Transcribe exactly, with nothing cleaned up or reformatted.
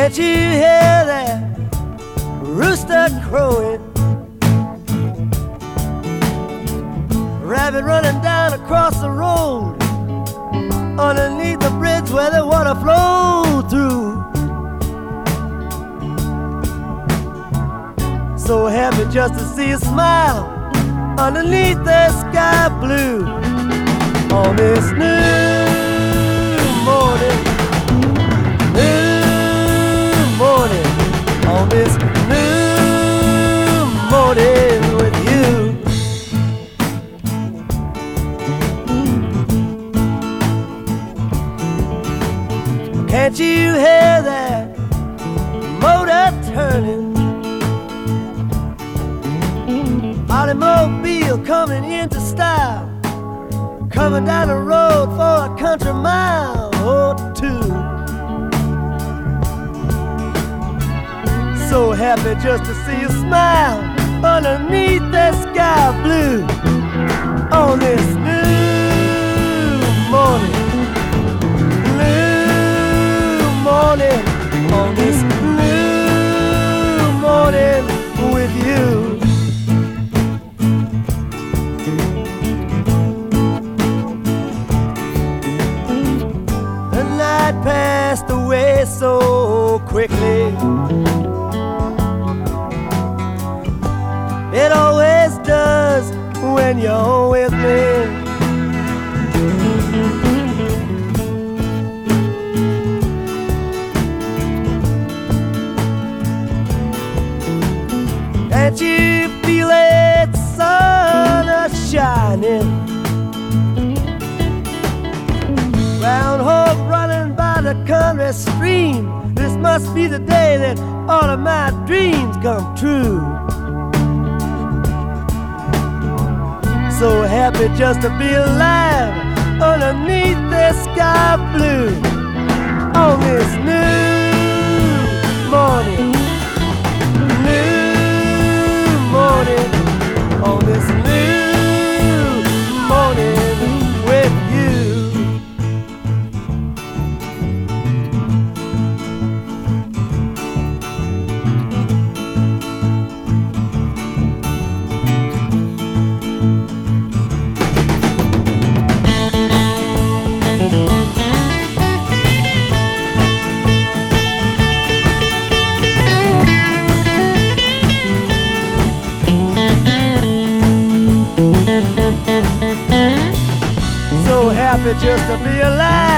Can't you hear that rooster crowing? Rabbit running down across the road, underneath the bridge where the water flowed through. So happy just to see you smile underneath the sky blue. On this new morning, new morning, on this new morning with you. Can't you hear that motor turning? Automobile coming into style, coming down the road for a country mile or two. So happy just to see you smile underneath the sky blue. On this new morning, new morning, on this new morning with you. Passed away so quickly. It always does when you're with me. Can't you feel it, sun is shining? Round hog running by the country stream. This must be the day that all of my dreams come true. So happy just to be alive underneath the sky blue. On this new morning, new morning, on this new morning with you. So happy just to be alive